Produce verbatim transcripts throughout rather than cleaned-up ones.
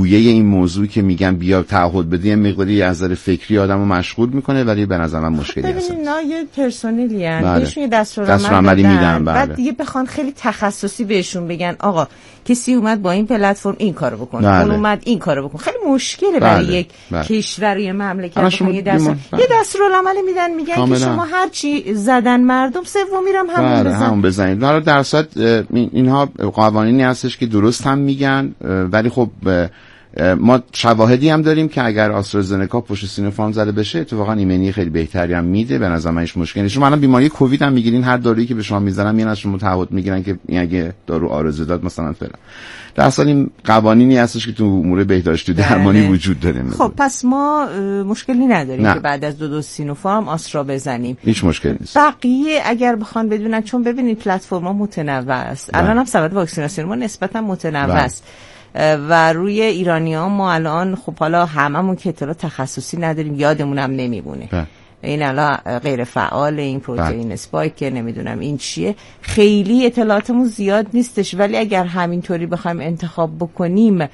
رویه این موضوع که میگن بیا تعهد بدی مقداری از نظر فکری آدمو مشغول میکنه، ولی به نظر من مشکلی هست. ببینید نه یه پرسنلی ان بله. بهشون یه دستورالعمل میدن، بعد دیگه بخوان خیلی تخصصی بهشون بگن آقا کسی اومد با این پلتفرم این کارو بکنه، بله. اون اومد این کارو بکنه، خیلی مشکله برای بله. یک بله. کشور یه مملکت بخوام یه دستور بله. یه دستورالعمل میدن میگن کاملا. که شما هر چی زدن مردم سومی رو هم همون بله. بزن. همون بزنید. حالا در اصل اینها قوانینی هستش که درست هم میگن، ولی خب ما شواهدی هم داریم که اگر آسترازنکا پشت سینوفارم زده بشه اتفاقا ایمنی خیلی بهتری هم میده. به نظر من هیچ مشکلی نیست. شما الان بیماری کووید هم میگیرین، هر دارویی که به شما میزنن میان از شما تعهد میگیرن که این اگه دارو آرزو داد مثلا فلان. در اصل این قوانینی هستش که تو امور بهداشتی درمانی وجود داره. خب پس ما مشکلی نداریم نه. که بعد از دو دو سینوفارم آسترا بزنیم، هیچ مشکلی نیست. بقیه اگر بخوان بدونن، چون ببینید پلتفرم‌ها متنوع است، الان هم سبد واکسیناسیون ما نسبتا متنوع است و روی ایرانی‌ها ما الان خب حالا هممون که اطلاع تخصصی نداریم، یادمون هم نمیمونه بله. این الان غیر فعال این پروتئین اسپایک که نمیدونم این چیه، خیلی اطلاعاتمون زیاد نیستش، ولی اگر همینطوری بخوایم انتخاب بکنیم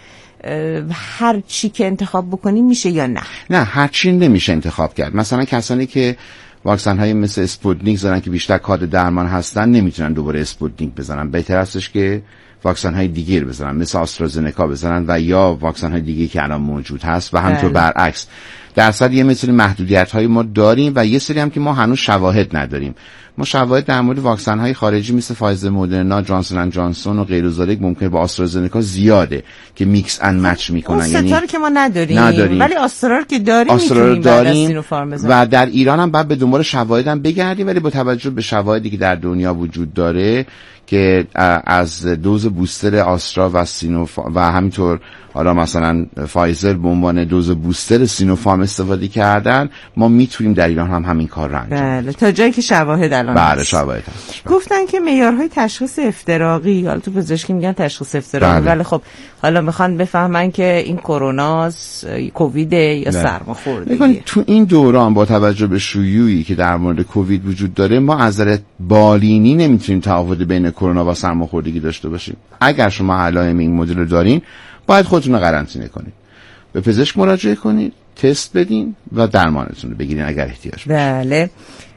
هر چی که انتخاب بکنیم میشه یا نه؟ نه هر چی نمیشه انتخاب کرد. مثلا کسانی که واکسن های مثل اسپوتنیک زدن که بیشتر کاد درمان هستن نمیتونن دوباره اسپوتنیک بزنن، بهتر هستش که واکسن های دیگه رو بزنن مثل آسترازنکا بزنن و یا واکسن های دیگه که الان موجود هست و همینطور برعکس. در اصل یه مثل محدودیت های ما داریم و یه سری هم که ما هنوز شواهد نداریم. ما شواهد در مورد واکسن های خارجی مثل فایزر، مدرنا، جانسون اند جانسون و غیر ذالک ممکن با آسترازنکا زیاده که میکس اند مچ میکنن، یعنی اون که ما نداریم, نداریم. ولی آسترا که داریم میتونیم داریم و در ایران هم بعد به دنبال شواهد هم بگردیم، ولی با توجه به شواهدی که در دنیا وجود داره که از دوز بوستر آسترا و سینوفارم و همینطور حالا مثلا فایزر به عنوان دوز بوستر سینوفارم استفاده کردن، ما میتونیم در ایران هم همین کار رو انجام بدیم. بله تا جایی که شواهد الان بله هست. شواهد هست. گفتن که معیارهای تشخیص افتراقی، حالا تو پزشکی میگن تشخیص افتراقی بله. ولی خب حالا میخوان بفهمن که این کروناست، کووید یا سرماخوردگی. تو این دوران با توجه به شیوعی که در مورد کووید وجود داره، ما از نظر بالینی نمیتونیم تعارض بین کرونا و سرماخوردگی داشته باشیم. اگر شما علائم این مدل رو دارین، باید خودتون رو قرنطینه کنید، به پزشک مراجعه کنید، تست بدین و درمانتون رو بگیرین اگر احتیاج باشه. بله.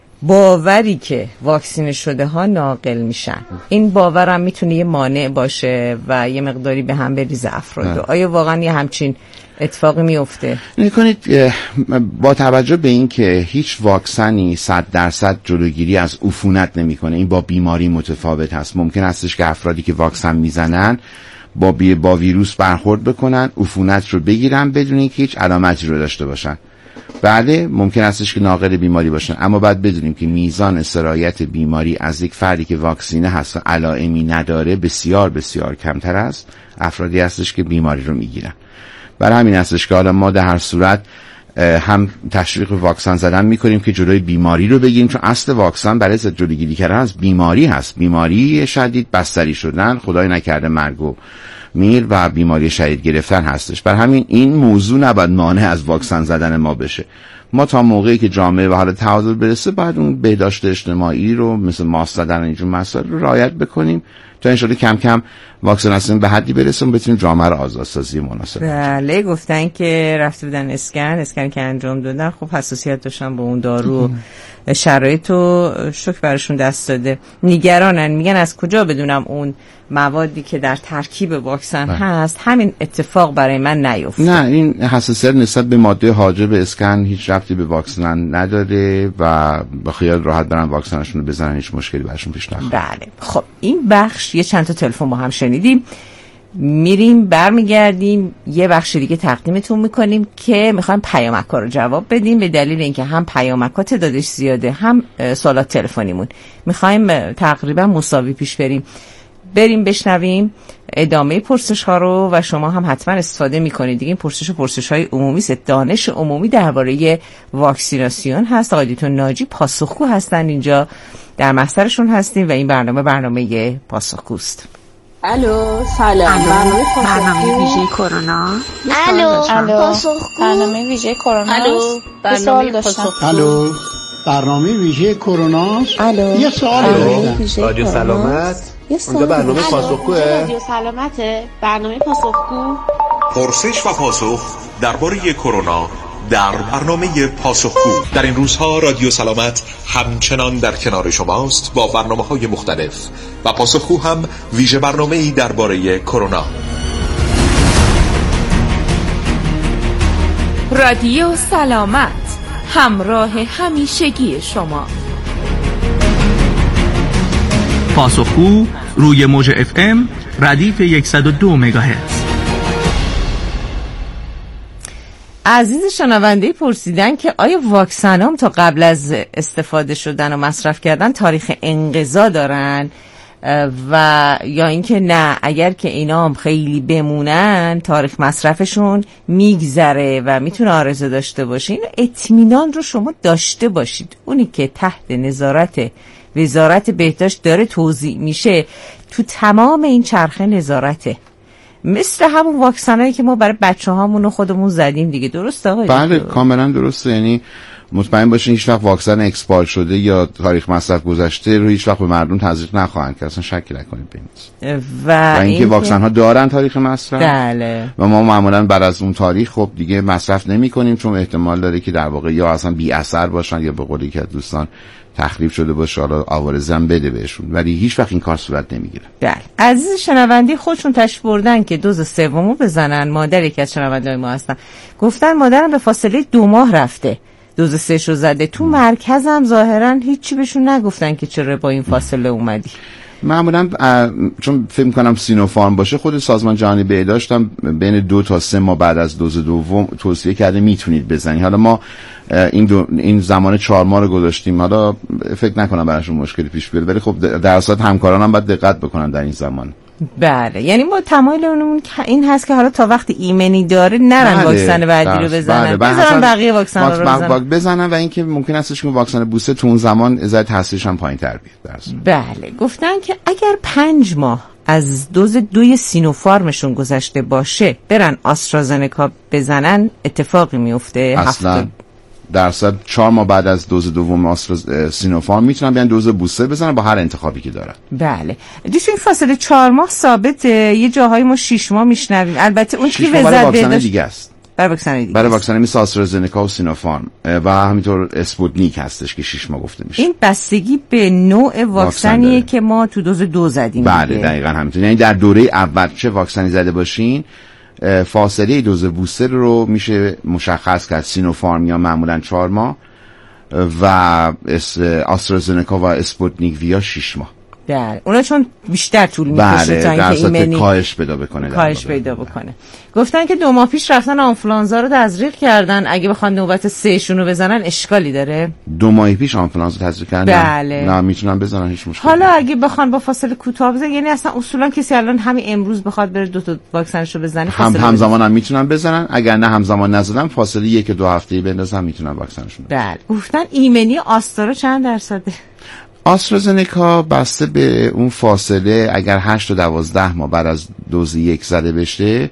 باوری که واکسینه شده ها ناقل میشن، این باور هم میتونه یه مانع باشه و یه مقداری به هم بریزه افراد. آیا واقعا یه همچین اتفاقی میفته؟ نکنید با توجه به این که هیچ واکسنی صد درصد جلوگیری از عفونت نمیکنه، این با بیماری متفاوت هست. ممکن هستش که افرادی که واکسن میزنن با بی با ویروس برخورد بکنن، عفونت رو بگیرن بدون اینکه هیچ علامتی رو داشته باشن. بله ممکن هستش که ناقل بیماری باشن، اما باید بدونیم که میزان سرایت بیماری از یک فردی که واکسینه هست و علائمی نداره بسیار بسیار کمتر است افرادی هستش که بیماری رو میگیرن. برای همین هستش که حالا ما در هر صورت هم تشویق واکسن زدن میکنیم که جلوی بیماری رو بگیریم، چون اصل واکسن برای ضد جلوگیری کردن از بیماری هست. بیماری شدید، بستری شدن، خدای نکرده مرگ و میر و بیماری شدید گرفتن هستش. برای همین این موضوع نباید مانع از واکسن زدن ما بشه. ما تا موقعی که جامعه به حال تعادل برسه باید اون بهداشت اجتماعی رو مثل ماسک زدن اینجور مسائل رو رعایت بکنیم تا انشالله کم کم واکسیناسیون به حدی برسیم بتونیم جامعه رو آزادسازی مناسب. بله گفتن که رفته بودن اسکن اسکن که انجام دادن، خب حساسیت داشتن به اون دارو، شرایط رو شوک براشون دست داده. نگرانن، میگن از کجا بدونم اون موادی که در ترکیب واکسن بله. هست همین اتفاق برای من نیفته. نه، این حساسیت نسبت به ماده حاجب اسکن هیچ ربطی به واکسن نداره و با خیال راحت برن واکسنشون رو بزنن، هیچ مشکلی براشون پیش نخوره. بله. خب این بخش یه چند تا تلفن با هم شنیدیم، میریم برمیگردیم یه بخش دیگه تقدیمتون میکنیم که میخوایم پیامک‌ها رو جواب بدیم، به دلیل اینکه هم پیامک‌ها تعدادش زیاده هم سوالات تلفنیمون، میخوایم تقریبا مساوی پیش بریم. بریم بشنویم ادامه پرسش ها رو و شما هم حتما استفاده میکنید دیگه. این پرسش و پرسش های عمومی است، دانش عمومی درباره واکسیناسیون هست. آقای دکتر ناجی پاسخگو هستن، اینجا در محضرشون هستیم و این برنامه برنامه پاسخگوست. الو سلام، برنامه برنامه ویژه کرونا. الو پاسخگو، برنامه ویژه کرونا. الو برنامه پاسخگو. الو برنامه ویژه کرونا. الو یه سوال دارم. رادیو سلامت. اونجا برنامه پاسخگوه. رادیو سلامته، برنامه پاسخگو. پرسش و پاسخ درباره کرونا در برنامه پاسخگو. در این روزها رادیو سلامت همچنان در کنار شماست با برنامه‌های مختلف و پاسخگو هم ویژه برنامه‌ای درباره کرونا. رادیو سلامت، همراه همیشگی شما. پاسخگو روی موج اف ام ردیف صد و دو مگاهرتز. عزیز شنونده پرسیدن که آیا واکسن هم تا قبل از استفاده شدن و مصرف کردن تاریخ انقضا دارن و یا اینکه نه اگر که اینا هم خیلی بمونن تاریخ مصرفشون میگذره و میتونه عارضه داشته باشه. این اطمینان رو شما داشته باشید. اونی که تحت نظارت وزارت بهداشت داره توزیع میشه تو تمام این چرخه نظارته، مثل همون واکسنایی که ما برای بچه هامون و خودمون زدیم دیگه. درسته آقای؟ بله کاملا درسته. یعنی مطمئن باشین هیچ وقت واکسن اکسپایر شده یا تاریخ مصرف گذشته رو هیچ وقت به مردم تزریق نخواهند که اصلا شکی نکنید به این. و, و اینکه واکسن ها دارن تاریخ مصرف. بله. و ما معمولا بعد از اون تاریخ خب دیگه مصرف نمی کنیم چون احتمال داره که در واقع یا اصلا بی اثر باشن یا به قولی که دوستان تخریب شده باشه، حالا آوارزم بده بهشون، ولی هیچ وقت این کار صورت نمیگیره. بله. عزیز شنوندی خودشون تشریف بردن که دوز سومو بزنن. مادر یکی از شنونده‌های ما هستن، گفتن مادرم به فاصله دو ماه رفته دوز سه شو زده. تو مرکزم ظاهرا هیچی بهشون نگفتن که چرا با این فاصله اومدی. معمولا چون فکر کنم سینوفارم باشه، خود سازمان جهانی بهداشت هم بین دو تا سه ماه بعد از دوز دوم توصیه کرده میتونید بزنید. حالا ما این دو این زمان چهار ماه رو گذاشتیم، حالا فکر نکنم براشون مشکلی پیش بیاد، ولی خب در اصل همکاران هم باید دقت بکنن در این زمان. بله، یعنی ما تمایلمون این هست که حالا تا وقتی ایمنی داره نرن بله. واکسن بعدی رو بزنن. بله. بزنن بقیه واکسن رو بزنن. بزنن و اینکه ممکن استش که واکسن بوستر تو اون زمان ازای تاثیرش هم پایین‌تر بیاد. بله، گفتن که اگر پنج ماه از دوز دوی سینوفارمشون گذشته باشه برن آسترازنکا بزنن اتفاقی میفته. اصلا درصد چهار ماه بعد از دوز دوم آسترا سینوفارم میتونن بیان دوز بوستر بزنن با هر انتخابی که دارن. بله. دوست این فاصله چهار ماه ثابته، یه جاهای ما شش ماه میشنویم. البته اون که وزارت واکسن دیگه است. برای واکسن دیگه. برای واکسن مثل آسترازنکا و سینوفارم و همینطور اسپوتنیک هستش که شش ماه گفته میشه. این بستگی به نوع واکسنیه که ما تو دوز دو زدیم. بله دیگه. دقیقاً همینطور. یعنی در دوره اول چه واکسنی زده باشین فاصله دوز بوستر رو میشه مشخص کرد. سینوفارم یا معمولا چهار ماه و آسترازنکا و اسپوتنیک ویا شش ماه. بله، اونا چون بیشتر طول میکشه بله، تا اینکه ایمنی کاهش پیدا بکنه. کاهش پیدا بکنه. گفتن که دو ماه پیش رفتن آنفلانزا رو تزریق کردن، اگه بخوان نوبت سه شون رو بزنن اشکالی داره؟ دو ماه پیش آنفلانزا تزریق کردن؟ بله. نه میتونن بزنن، هیچ مشکلی. حالا اگه بخوان با فاصله کوتاه بزنن، یعنی اصلا اصولا کسی الان همین امروز بخواد بره دو تا واکسنشو بزنه هم همزمان هم میتونن بزنن، اگر نه همزمان نزدن فاصله یک دو هفته‌ای بندازن میتونن واکسنشون. بله. گفتن ایمنی آسترا چند درصده؟ آسترازنکا بسته به اون فاصله اگر هشت تا دوازده ماه بعد از دوز یک زده بشه،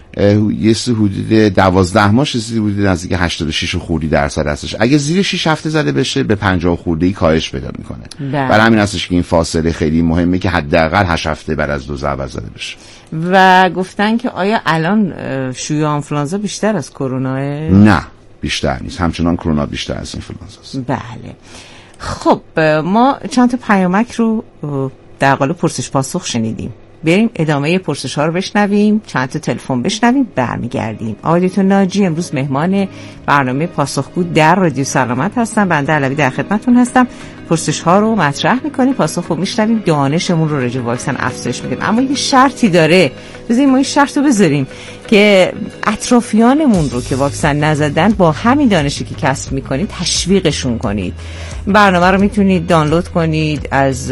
یه حدود دوازده ماه چیزی حدود نزدیک هشتاد و شش خوردی درصد هستش. اگه زیر شش هفته زده بشه به پنجاه خورده‌ای کاهش پیدا میکنه. برای همین هستش که این فاصله خیلی مهمه که حداقل هشت هفته بعد از دوز اول زده بشه. و گفتن که آیا الان شیوع آنفلانزا بیشتر از کرونا؟ نه بیشتر نیست، همچنان کرونا بیشتر از اینفلوئنزا است. بله. خب ما چند تا پیامک رو در قالب پرسش پاسخ شنیدیم. بریم ادامه پرسش ها رو بشنویم، چند تا تلفن بشنویم، برمیگردیم. آقای دکتر ناجی امروز مهمان برنامه پاسخگو در رادیو سلامت هستن. بنده علوی در خدمتتون هستم. پرسش ها رو مطرح میکنیم، پاسخ رو میشنویم، دانشمون رو راجع به واکسن افزایش میدیم. اما یه شرطی داره، بذاریم ما این شرط رو بذاریم که اطرافیانمون رو که واکسن نزدن با همین دانشی که کسب میکنید تشویقشون کنید. برنامه رو میتونید دانلود کنید، از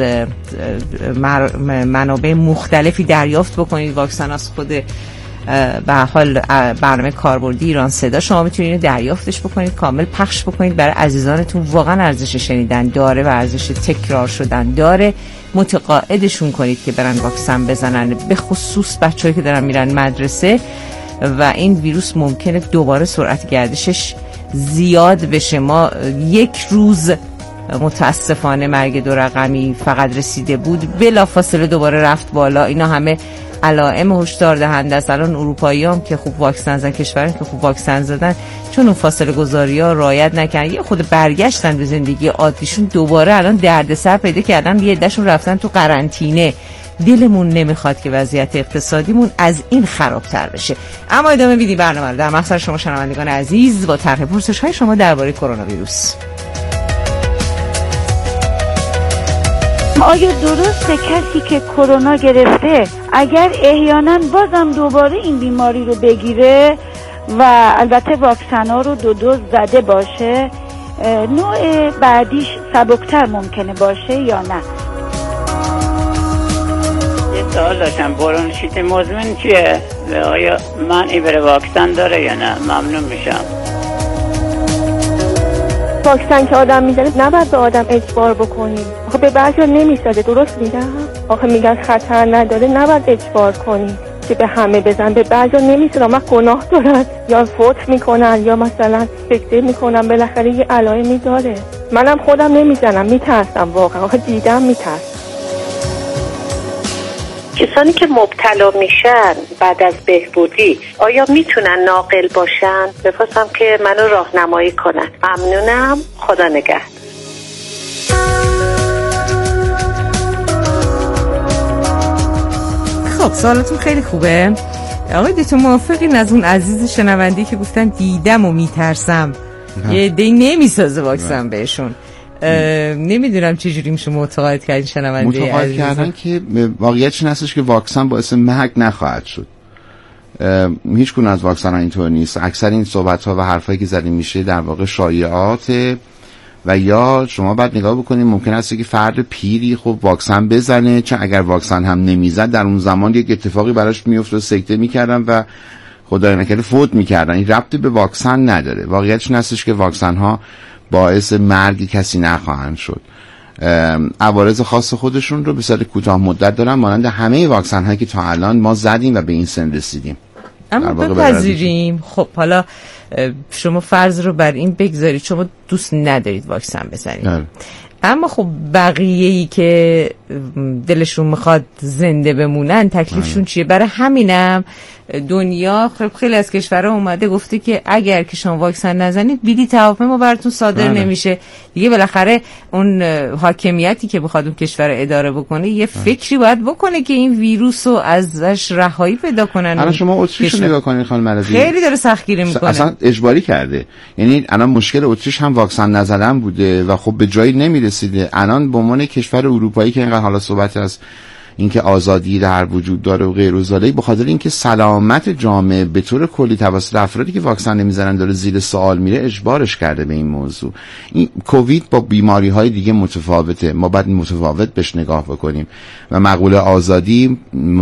منابع مختلفی دریافت بکنید. واکسن از خود به حال برنامه کاربردی ایران صدا شما میتونید دریافتش بکنید، کامل پخش بکنید برای عزیزانتون. واقعا ارزش شنیدن داره و ارزش تکرار شدن داره. متقاعدشون کنید که برن واکسن بزنن، به خصوص بچه‌ای که دارن میرن مدرسه و این ویروس ممکنه دوباره سرعت گردشش زیاد بشه. ما یک روز متاسفانه مرگ دو رقمی فقط رسیده بود، بلافاصله دوباره رفت بالا. اینا همه علائم هشدار دهنده است. الان اروپایی‌ها که خوب واکسن زدن، کشورایی که خوب واکسن زدن، چون اون فاصله گذاری‌ها رعایت نکردن، یه خود برگشتن به زندگی عادیشون، دوباره الان دردسر پیدا کردن، یه عده‌شون رفتن تو قرنطینه. دلمون نمیخواد که وضعیت اقتصادیمون از این خرابتر بشه. اما ادامه میدیم برنامه رو در مقصد شما شنوندگان عزیز با طرح پرسش‌های شما درباره کرونا ویروس. آیا درسته کسی که کرونا گرفته اگر احیانا بازم دوباره این بیماری رو بگیره و البته واکسن ها رو دو دوز زده باشه، نوع بعدیش سبکتر ممکنه باشه یا نه؟ یه سوال داشتم، برونشیت مزمن چیه؟ آیا منعی بره واکسن داره یا نه؟ ممنون میشم. واکسن که آدم میزنه نباید به آدم اجبار بکنیم. آخه به بعضی نمیساده، درست میگم؟ آخه میگن خطر نداره، نباید اجبار کنیم که به همه بزن. به بعضی نمیساده، اما گناه دارن یا فوت میکنن یا مثلا فکر میکنن، بالاخره یه علائمی داره. منم خودم نمیزنم، میترسم واقعا. آخه دیدم میترسم. کسانی که مبتلا میشن بعد از بهبودی آیا میتونن ناقل باشن؟ بخواستم که منو راهنمایی کنن. ممنونم، خدا نگهدار. خب سوالتون خیلی خوبه. آقای دیتون موافقین از اون عزیز شنوندی که گفتن دیدم و میترسم، یه دی نمیسازه واکسن بهشون؟ نمیدونم چجوری میشه متقاعد کردن شنونده متقاعد کردن که واقعیتش این هستش که واکسن باعث مرگ نخواهد شد. هیچ کدوم از واکسن ها اینطور نیست. اکثر این صحبت ها و حرفایی که زده میشه در واقع شایعات، و یا شما باید نگاه بکنید ممکن است که فرد پیری خب واکسن بزنه، چون اگر واکسن هم نمیزد در اون زمان یک اتفاقی براش میافتاد، سکته میکردن و خدای نکرده فوت میکردن. این ربطی به واکسن نداره. واقعیتش این هستش که واکسن ها باعث مرگ کسی نخواهند شد. عوارض خاص خودشون رو به صورت کوتاه مدت دارن، مانند همه واکسن هایی که تا الان ما زدیم و به این سن رسیدیم. اما بپذیریم خب حالا شما فرض رو بر این بگذارید شما دوست ندارید واکسن بزنید، نه. اما خب بقیه‌ای که دلشون میخواد زنده بمونن تکلیفشون چیه؟ برای همینم دنیا خب خیلی از کشورها اومده گفته که اگر که شما واکسن نزنید بیدی توافم براتون صادر نه. نمیشه دیگه. بالاخره اون حاکمیتی که بخواد اون کشور اداره بکنه یه فکری باید بکنه که این ویروس رو ازش رهایی پیدا کنن. الان شما اتریش رو نگاه کنید خانم مرضی، خیلی داره سختگیری میکنه، اصلا اجباری کرده. یعنی الان مشکل اتریش هم واکسن نزدن بوده و خب به جایی نمیرسیده. الان به عنوان کشور اروپایی که اینقدر حالا صحبت از اینکه آزادی در وجود داره و غیر و زاله، به خاطر اینکه سلامت جامعه به طور کلی توسط افرادی که واکسن نمیزنن داره زیر سوال میره، اجبارش کرده به این موضوع. این کووید با بیماری های دیگه متفاوته، ما باید متفاوت بهش نگاه بکنیم و مقوله آزادی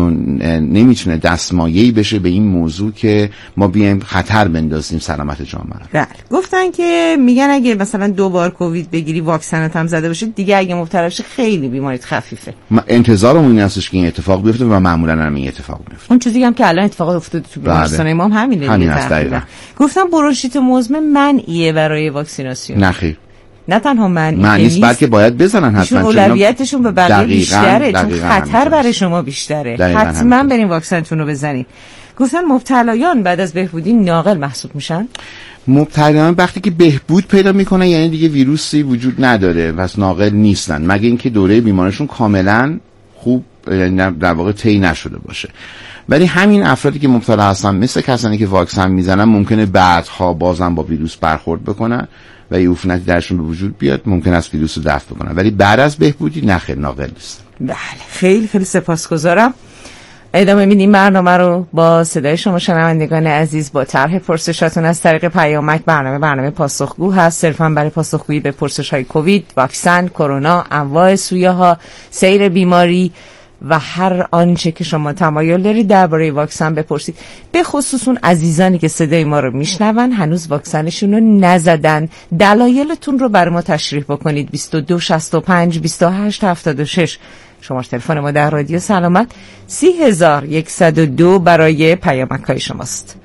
نمیتونه دستمایه‌ای بشه به این موضوع که ما بیایم خطر بندازیم سلامت جامعه. بله، گفتن که میگن اگه مثلا دو بار کووید بگیری واکسنت هم زده باشه دیگه اگه مبتلا بشی خیلی بیماریت خفیفه. انتظارمون هستش که این اتفاق بیفته و معمولا هم این اتفاق میفته. اون چیزی هم که الان اتفاق افتاده تو بیمارستان ما هم همینه. همین است دقیقاً. گفتم برونشیت مزمن منعیه برای واکسیناسیون. نه خیر. نه تنها منعی نیست بلکه باید بزنن حتما. اولویتشون به بقیه بیشتره، چون خطر برای شما بیشتره. حتما بریم واکسنتون رو بزنید. گفتن مبتلایان بعد از بهبودی ناقل محسوب میشن. مبتلایان وقتی که بهبود پیدا میکنن یعنی دیگه ویروسی وجود نداره و ناقل نیستن، مگه اینکه دوره بیماریشون کاملا خوب یعنی در واقع طی نشده باشه. ولی همین افرادی که مبتلا هستن مثل کسانی که واکسن میزنن ممکنه بعدها بازم با ویروس برخورد بکنن و یه عفونتی درشون به وجود بیاد، ممکن است ویروس رو دفع بکنن، ولی بعد از بهبودی نخیر ناقل نیست. بله، خیلی خیلی سپاسگزارم. ادامه میدیم برنامه رو با صدای شما شنوندگان عزیز با طرح پرسشاتون از طریق پیامک. برنامه برنامه پاسخگو هست، صرفا برای پاسخگویی به پرسش‌های کووید، واکسن، کرونا، انواع سویه‌ها، سیر بیماری و هر آنچه که شما تمایل دارید درباره واکسن بپرسید. به خصوص اون عزیزانی که صدای ما رو میشنون هنوز واکسنشون رو نزدن، دلایلتون رو برای ما تشریح بکنید. بیست و دو شصت و پنج بیست و هشت هفتاد و شش شماره تلفن ما در رادیو سلامت. سی هزار و صد و دو برای پیامک‌های شماست.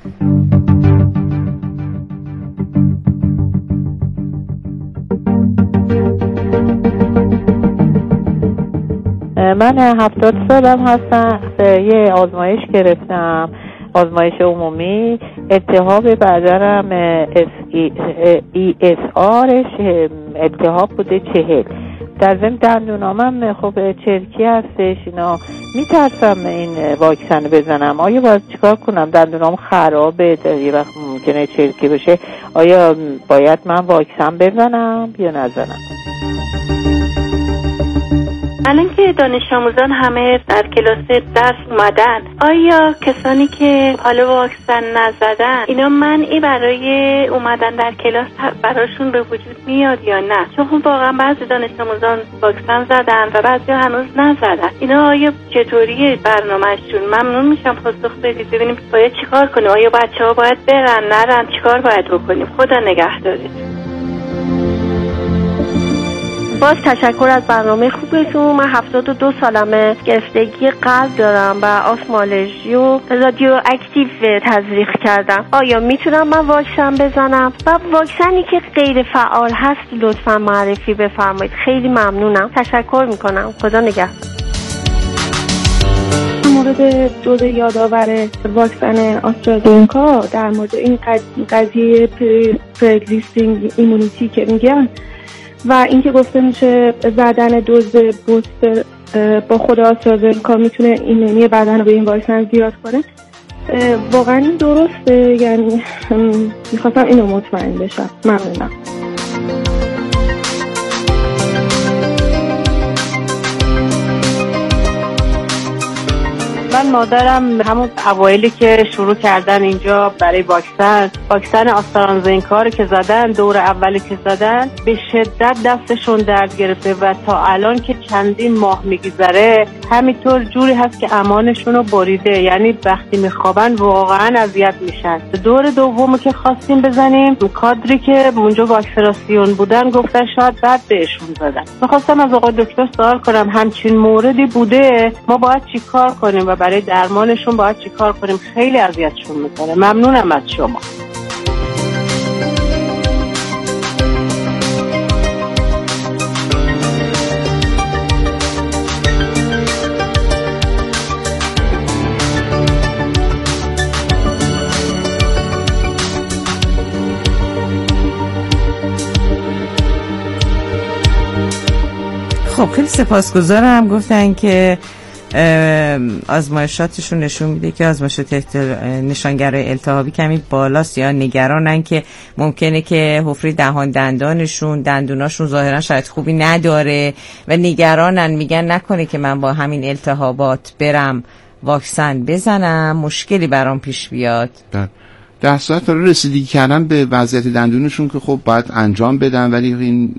من هفتاد سالم هستم. یه آزمایش گرفتم، آزمایش عمومی، التهاب بدنم ای اس آرش التهاب بوده چهل. در ضمن دندونامم خب چرکی هستش، اینا میترسم این واکسن بزنم. آیا باید چیکار کنم؟ دندونام خرابه، یه وقت ممکنه چرکی بشه. آیا باید من واکسن بزنم یا نزنم؟ الان که دانش آموزان همه در کلاس درس اومدن، آیا کسانی که حالا واکسن نزدن اینا منعی برای اومدن در کلاس براشون به وجود میاد یا نه؟ چون واقعا بعضی دانش آموزان واکسن زدن و بعضی هنوز نزدن. اینا آیا چطوریه برنامه‌شون؟ ممنون میشم پاسخ بدید ببینیم باید چیکار کنیم. آیا بچه‌ها باید برن نرن؟ چیکار باید بکنیم؟ خدا نگهدارید. باز تشکر از برنامه خوبتون. من هفتاد و دو سالمه، گرفتگی قلب دارم و آسمالژی و رادیو اکتیو تزریق کردم. آیا میتونم من واکسن بزنم؟ و واکسنی که غیر فعال هست لطفا معرفی بفرمایید. خیلی ممنونم، تشکر میکنم. خدا نگهدار. در مورد دوز یادآور واکسن آسترازینکا، در مورد این قضیه پرگزیستینگ ایمونیتی که میگن و اینکه گفته میشه زدن دوز بوستر با خود آسترازینکا میتونه ایمنی بدن رو به این واکسن زیاد کنه، واقعا این درسته؟ یعنی میخواستم اینو مطمئن بشم. ممنونم. من مادرم همون اوایلی که شروع کردن اینجا برای واکسن واکسن آسترازینکا رو که زدن، دور اولی که زدن، به شدت دستشون درد گرفته و تا الان که چندین ماه میگذره همینطور جوری هست که امانشون رو بریده. یعنی وقتی میخوابن واقعا اذیت میشن. دور دومی که خواستیم بزنیم، کادری که اونجا واکسیناسیون بودن گفتن شاید بعد بهشون زدن. میخواستم از آقای دکتر سوال کنم همچین موردی بوده، ما باید چی کار کنیم و برای درمانشون باید چی کار کنیم؟ خیلی اذیتشون میکنه. ممنونم از شما. خب خیلی سپاسگزارم. گفتن که آزمایشاتشون نشون میده که آزمایشات نشانگر التهابی کمی بالاست، یا نگرانن که ممکنه که حفره دهان دندانشون دندوناشون ظاهرا شاید خوبی نداره و نگرانن، میگن نکنه که من با همین التهابات برم واکسن بزنم مشکلی برام پیش بیاد. در صورت رسیدگی کردن به وضعیت دندونشون که خب باید انجام بدن، ولی این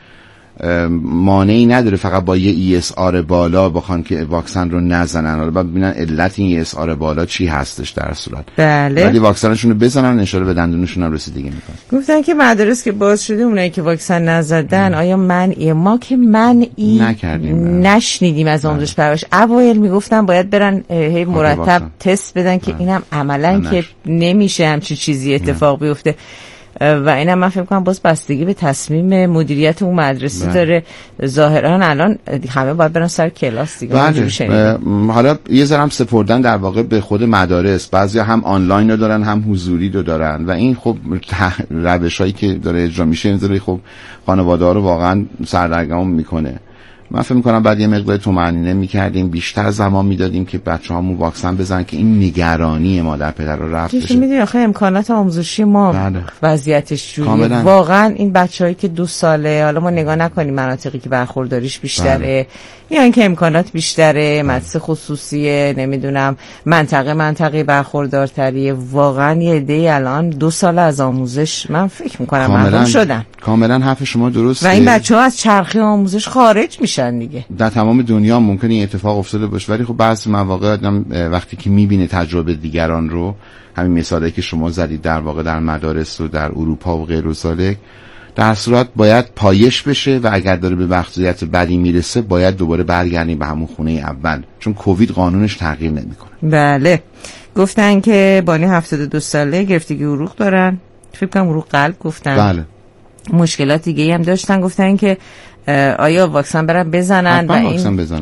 مانعی نداره فقط با یه ای اس آر بالا بخوان که واکسن رو نزنن. حالا باید ببینن علت این ای اس آر بالا چی هستش در صورت. بله. ولی واکسنشون رو بزنن، اشاره به دندونشون هم رسیدگی میکنن. گفتن که مدارس که باز شده اونایی که واکسن نزدن ام. آیا منعی؟ ما که منعی نکردیم، نشنیدیم از آموزش پرورش. اوایل میگفتن باید برن هی مرتب تست بدن که اینم عملاً که نمیشه همچین چیزی اتفاق بیفته. و اینم من فکر کنم باز بستگی به تصمیم مدیریت اون مدرسه داره. ظاهرا الان همه باید برن سر کلاس دیگه. بله. حالا یه ذره هم سپردن در واقع به خود مدارس، بعضی هم آنلاین رو دارن هم حضوری رو دارن و این خب روشایی که داره اجرا میشه این ذره خب خانواده ها رو واقعا سردرگم میکنه. من فکر می‌کنم بعد یه مقدار طمأنینه می‌کردیم، بیشتر زمان میدادیم که بچه‌هامون واکسن بزنن که این نگرانی مادر پدر رو رفع بشه. می‌دونی آخه امکانات آموزشی ما بله. وضعیتش جوریه واقعا. این بچه‌هایی که دو ساله، حالا ما نگاه نکنیم مناطقی که برخورداریش بیشتره بله. یا اینکه امکانات بیشتره، مدرسه خصوصیه، نمیدونم منطقه منطقه برخوردارتریه، واقعا یه عده‌ای الان دو سال از آموزش من فکر می‌کنم محروم شدن. کاملا حرف شما درسته. و این بچه‌ها از چرخه آموزش خارج میشن دیگه. در تمام دنیا ممکنه این اتفاق افتاده باشه، ولی خب بعضی مواقع آدم وقتی که میبینه تجربه دیگران رو، همین مثالی که شما زدید در واقع در مدارس و در اروپا و غیر و ذالک، در صورت باید پایش بشه و اگر داره به وضعیت بدی میرسه باید دوباره برگردیم به همون خونه اول، چون کووید قانونش تغییر نمیکنه. بله. گفتن که بانی هفتاد و دو ساله گرفتگی عروق دارن، فکر کنم عروق قلب گفتن. بله. مشکلات دیگه هم داشتن. گفتن که آیا واکسن برن بزنن و این واکسن بزنن.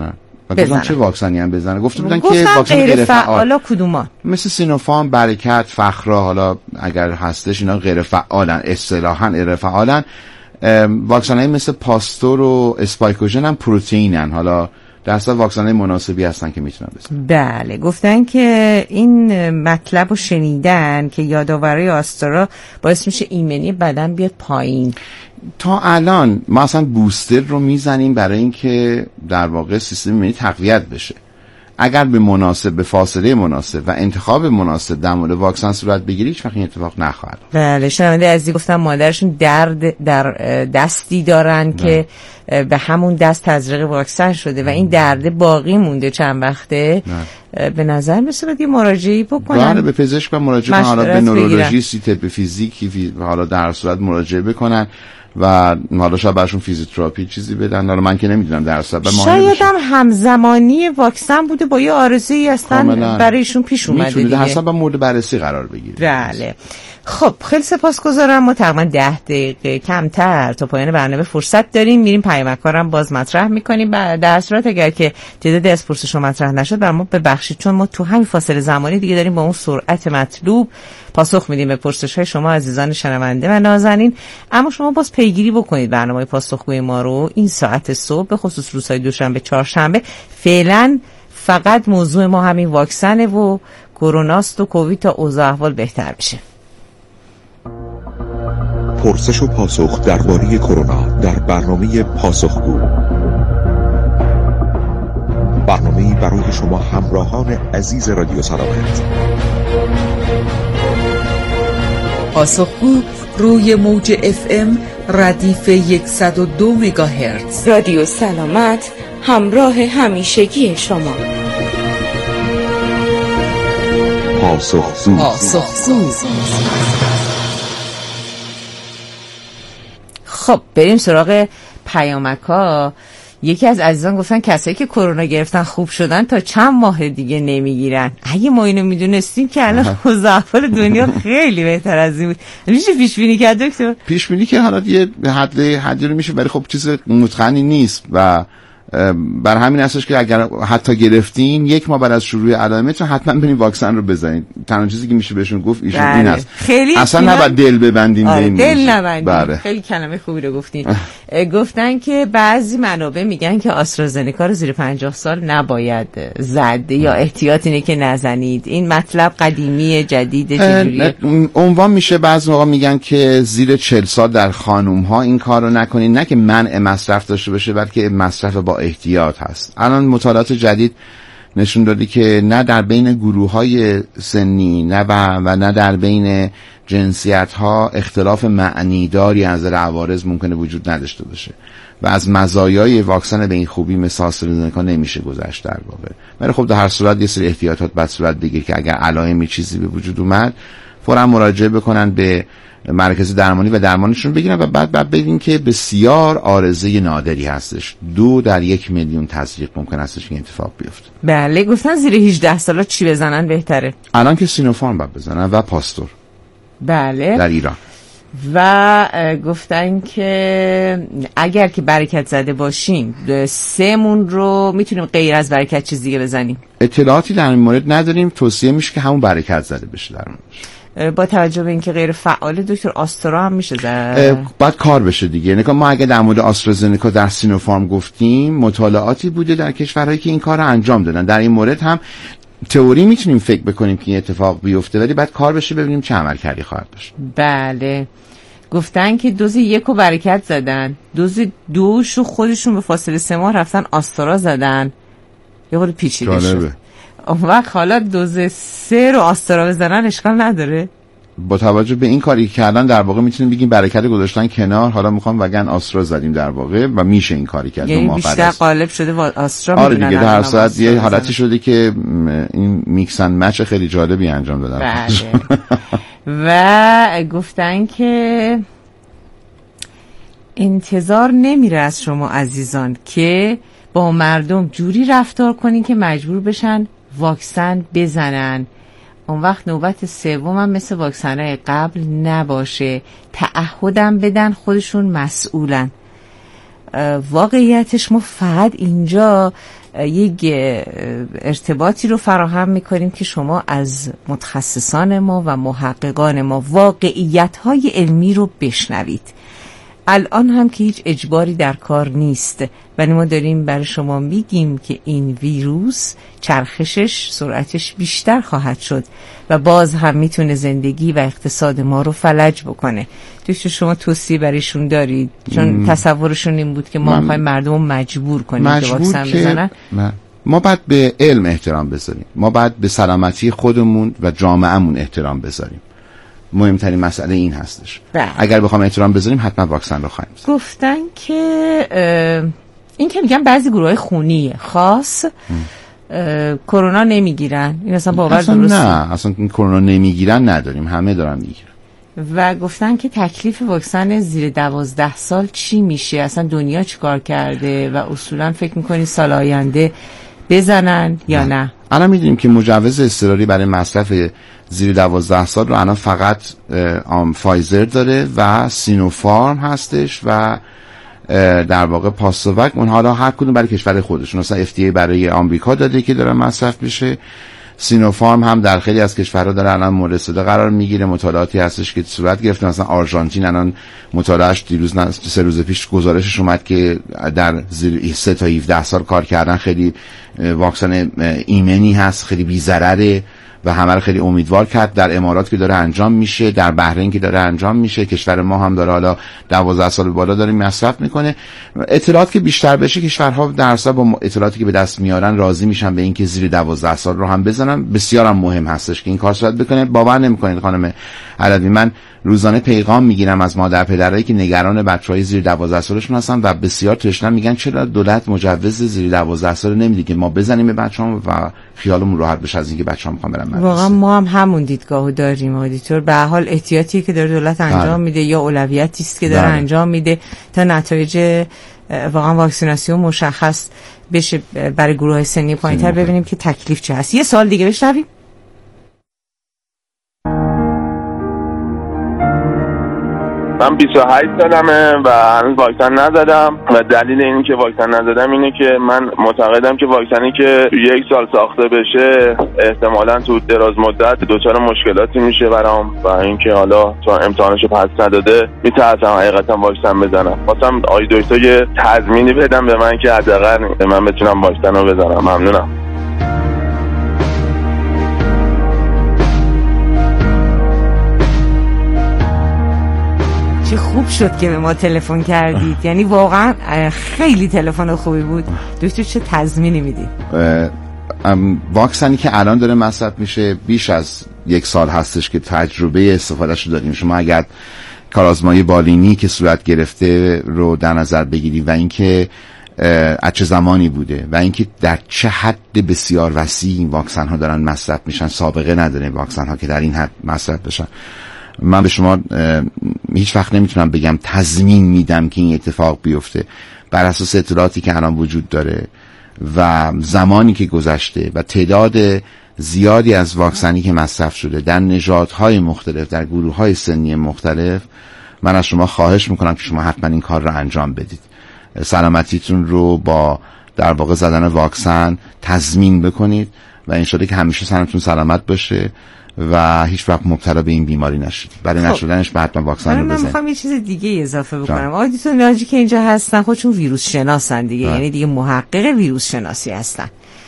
بزنن. چه واکسنی هم بزنن؟ گفته بودن که واکسن غیر فعال کدوما؟ مثل سینوفارم، برکت، فخرا، حالا اگر هستش اینا غیر فعالن، اصطلاحاً غیر فعالن. واکسنای مثل پاستور و اسپایکوژن هم پروتئینن. حالا در اصل واکسنای مناسبی هستن که میتونن بزنن. بله، گفتن که این مطلب رو شنیدن که یادآوری آسترا باعث میشه ایمنی بدن بیاد پایین. تا الان ما اصلا بوستر رو میزنیم برای اینکه در واقع سیستم ایمنی تقویت بشه. اگر به مناسب، به فاصله مناسب و انتخاب مناسب در مورد واکسن صورت بگیری، هیچ وقت این اتفاق نخواهد. بله، شنونده عزیزی گفتم مادرشون درد در دستی دارن نه. که به همون دست تزریق واکسن شده و این درد باقی مونده چند وقته. نه. به نظر میاد یه مراجعه‌ای بکنن. بله، به پزشک مراجعه کنن، حالا به نورولوژیستی، طب فیزیکی، فی... حالا در صورت مراجعه بکنن و حالا شاید براشون فیزیوتراپی چیزی بدن. حالا من که نمیدونم در اصل شاید هم همزمانی واکسن بوده با یه آرزویی هستن برایشون پیش اومده دیگه. میتونه در اصل مورد بررسی قرار بگیره. بله. خب خیلی سپاسگزارم. ما تقریبا ده دقیقه کمتر تا پایان برنامه فرصت داریم. میریم پیامکارم باز مطرح میکنیم. در صورت اگر که تعدادی از پرسش‌ها مطرح نشد بر ما ببخشید، چون ما تو همین فاصله زمانی دیگه داریم با اون سرعت مطلوب پاسخ میدیم به پرسش‌های شما عزیزان شنونده و نازنین. اما شما باز پیگیری بکنید برنامه پاسخگوی ما رو این ساعت صبح، به خصوص روزهای دوشنبه، چهارشنبه. فعلا فقط موضوع ما همین واکسن و کروناست و کووید تا اوضاع احوال بهتر بشه. پرسش و پاسخ درباره کرونا در برنامه پاسخگو، برنامه‌ای برای شما همراهان عزیز رادیو سلامت. پاسخگو روی موج اف ام ردیف صد و دو مگاهرتز. رادیو سلامت، همراه همیشگی شما. پاسخگو. پاسخگو. خب بریم سراغ پیامک‌ها. یکی از عزیزان گفتن کسایی که کرونا گرفتن خوب شدن تا چند ماه دیگه نمیگیرن. اگه ما اینو میدونستیم که الان اوضاع احوال دنیا خیلی بهتر از این بود. میشه پیش بینی کرد دکتر؟ پیش بینی که حالا یه حد حدی رو میشه، ولی خب چیز متقنی نیست و بر همین اساس که اگر حتی گرفتین یک ماه بعد از شروع علائمتون حتما برید واکسن رو بزنید. تنها چیزی که میشه بهشون گفت ایشون این است. اصلا نباید دل ببندین. آره، دل نبندین. بله. خیلی کلمه خوبی رو گفتین. گفتن که بعضی منابع میگن که آسترازنکا رو زیر پنجاه سال نباید زد یا احتیاط اینه که نزنید. این مطلب قدیمی جدید چجوریه؟ عنوان میشه بعضی موقع میگن که زیر چهل سال در خانم ها این کارو نکنید، نه که منع مصرف داشته باشه بلکه مصرف با احتیاط هست. الان مطالعات جدید نشون داده که نه در بین گروه‌های سنی نه و, و نه در بین جنسیت‌ها اختلاف معنیداری از نظر عوارض ممکنه وجود نداشته باشه و از مزایای واکسن به این خوبی مثل آسترازنکا نمیشه گذشت در واقع. ولی خب در هر صورت یه سری احتیاطات باید صورت بگیره که اگر علائمی چیزی به وجود اومد فوراً مراجعه بکنن به مرکز درمانی و درمانشون بگیرن و بعد بعد ببینین که بسیار عارضه نادری هستش. دو در یک میلیون تزریق ممکن هستش این اتفاق بیفته. بله. گفتن زیر هجده سالا چی بزنن بهتره؟ الان که سینوفارم باید بزنن و پاستور. بله. در ایران. و گفتن که اگر که برکت زده باشیم سهمون رو میتونیم غیر از برکت چیز دیگه بزنیم. اطلاعاتی در این مورد نداریم. توصیه میشه که همون برکت زده بشه در اون. با توجه به اینکه غیر فعال دکتر آسترا هم میشه زد. باید کار بشه دیگه. یعنی ما اگه در مورد آسترازنکا در سینوفارم گفتیم مطالعاتی بوده در کشورهایی که این کار رو انجام دادن. در این مورد هم تئوری میتونیم فکر بکنیم که این اتفاق بیفته ولی بعد کار بشه ببینیم چه عملکردی خواهد داشت. بله. گفتن که دوز یک رو برکت زدن، دوز دوش رو خودشون به فاصله سه ماه رفتن آسترا زدن. یه خود پیچیده شد. اون وقت حالا دوز سه رو آسترا بزنن اشکال نداره؟ با توجه به این کاری که کردن در واقع میتونیم بگیم برکت گذاشتن کنار، حالا میخوام وگن آسترا زدیم در واقع و میشه این کاری کرد. یعنی بیشتر غالب شده و آسترا آره دیگه در هر صورت یه حالتی شده که این میکس اند مچ خیلی جالبی انجام دادن. بله. و گفتن که انتظار نمیره از شما عزیزان که با مردم جوری رفتار کنین که مجبور بشن واکسن بزنن. اون وقت نوبت سوم هم مثل واکسن‌های قبل نباشه. تعهدم بدن خودشون مسئولن. واقعیتش ما فقط اینجا یک ارتباطی رو فراهم میکنیم که شما از متخصصان ما و محققان ما واقعیت‌های علمی رو بشنوید. الان هم که هیچ اجباری در کار نیست، ولی ما داریم برای شما میگیم که این ویروس چرخشش سرعتش بیشتر خواهد شد و باز هم میتونه زندگی و اقتصاد ما رو فلج بکنه. دکتر شما توصیه برایشون دارید؟ چون م... تصورشون این بود که ما میخوایم مردم رو مجبور کنیم که واکسن بزنن. ما باید به علم احترام بذاریم، ما باید به سلامتی خودمون و جامعهمون احترام بذاریم. مهمترین مسئله این هستش. بله. اگر بخوام احترام بذاریم حتما واکسن رو خواهیم بزنیم. گفتن که این که میگن بعضی گروهای خونی خاص کرونا نمیگیرن، این اصلا باور درسته؟ نه، اصلا کرونا نمیگیرن نداریم، همه دارن میگیرن. و گفتن که تکلیف واکسن زیر دوازده سال چی میشه؟ اصلا دنیا چیکار کرده و اصولا فکر میکنی سال آینده بزنن یا نه؟ نه. الان میدونیم که مجوز اضطراری برای مصرف زیر دوازده سال رو الان فقط آم فایزر داره و سینوفارم هستش و در واقع پاسوک. اونها را هر کدوم برای کشور خودشون، مثلا اف دی ای برای آمریکا داده که داره مصرف بشه، سینوفارم هم در خیلی از کشورها داره الان مورد استفاده قرار میگیره. مطالعاتی هستش که صورت گرفته، مثلا آرژانتین الان مطالعهش دیروز نه سه روز پیش گزارشش اومد که در زیر سه تا هفده سال کار کردن خیلی واکسن ایمنی هست، خیلی بی ضرره و همه رو خیلی امیدوار کرد. در امارات که داره انجام میشه، در بحرین که داره انجام میشه، کشور ما هم داره حالا دوازده سال بالا داره مصرف میکنه. اطلاعات که بیشتر بشه کشورها در اصل با اطلاعاتی که به دست میارن راضی میشن به این که زیر دوازده سال رو هم بزنن. بسیار هم مهم هستش که این کار صورت بکنه. باور نمیکنید خانم علوی، من روزانه پیغام میگیرم از مادر پدرایی که نگران بچهای زیر دوازده سالشون هستن و بسیار تشنه میگن چرا دولت مجوز زیر دوازده سال نمیده که ما بزنیم به بچه‌مون و خیالمون راحت بشه از اینکه بچه‌ها میخوان برن مدرسه. واقعا ما هم همون دیدگاهو داریم آدیتور. به هر حال احتیاطی که داره دولت انجام میده یا اولویتی است که داره بله. انجام میده تا نتایج واقعا واکسیناسیون مشخص بشه برای گروه سنی پایین‌تر، ببینیم که تکلیف چه هست. یه سال دیگه بشنویم. من بیست و هشت سالمه و هنوز واکسن نزدم و دلیل این که واکسن نزدم اینه که من معتقدم که واکسنی که یک سال ساخته بشه احتمالاً تو دراز مدت دچار مشکلاتی میشه برام و اینکه حالا تو امتحانشو پس نداده میترسم حقیقتا واکسن بزنم. خواستم آقای دکتر یه تضمینی بدم به من که حداقل من بتونم واکسن رو بزنم. ممنونم. خوب شد که به ما تلفن کردید، یعنی واقعا خیلی تلفن خوبی بود. دکتر چه تضمینی میدید؟ واکسنی که الان داره مصرف میشه بیش از یک سال هستش که تجربه استفادهش رو داریم. شما اگر کارآزمایی بالینی که صورت گرفته رو در نظر بگیرید و اینکه از چه زمانی بوده و اینکه در چه حد بسیار وسیع این واکسن ها دارن مصرف میشن، سابقه نداره واکسن ها که در این حد مصرف بشن. من به شما هیچ وقت نمیتونم بگم تضمین میدم که این اتفاق بیفته. بر اساس اطلاعاتی که الان وجود داره و زمانی که گذشته و تعداد زیادی از واکسنی که مصرف شده در نژادهای مختلف، در گروه‌های سنی مختلف، من از شما خواهش میکنم که شما حتما این کار رو انجام بدید. سلامتیتون رو با در واقع زدن واکسن تضمین بکنید و انشالله که همیشه سرتون سلامت باشه و هیچ وقت مبتلا به این بیماری نشید. برای نشدنش بعد من واکسن رو بزنید. من میخوام یه چیز دیگه اضافه بکنم. آدیتون ناجی که اینجا هستن خودشون ویروس شناسن دیگه، یعنی دیگه محقق ویروس شناسی هستن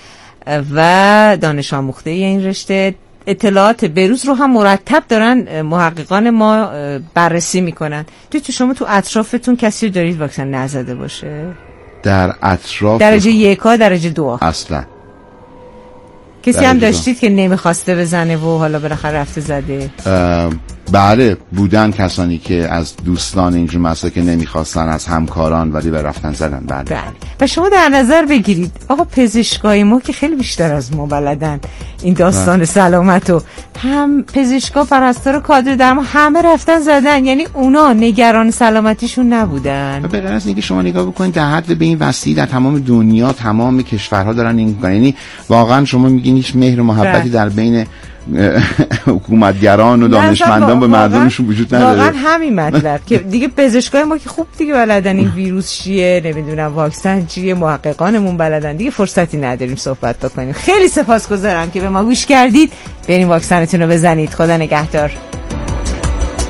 و دانش آموخته این رشته. اطلاعات بروز رو هم مرتب دارن محققان ما بررسی میکنن. تو شما تو اطرافتون کسی دارید واکسن نزده باشه؟ در اطراف درجه یکا درجه دو اصلا کسی هم داشتید که نمیخواسته بزنه و حالا بالاخره رفته زده؟ بله بودن کسانی که از دوستان اینجور مسئله که نمیخواستن، از همکاران، ولی به رفتن زدن. بله. بله. و شما در نظر بگیرید آقا پزشکای ما که خیلی بیشتر از ما بلدن این داستان بله. سلامت و هم پزشکا، پرستار، کادر درمان همه رفتن زدن، یعنی اونا نگران سلامتیشون نبودن. به غیر از اینکه شما نگاه بکنید در حد به این وسیع در تمام دنیا تمام کشورها دارن این، یعنی واقعا شما میگین هیچ مهر و محبتی در بین حکومتگران و دانشمندان به مردمشون وجود نداره. واقعا همین مطلب که دیگه پزشکای ما که خوب دیگه بلدن این ویروس چیه، نمیدونم واکسن چیه، محققانمون بلدن، دیگه فرصتی نداریم صحبت بکنیم. خیلی سپاسگزارم که به ما گوش کردید. بریم واکسنتون رو بزنید. خدا نگهدار.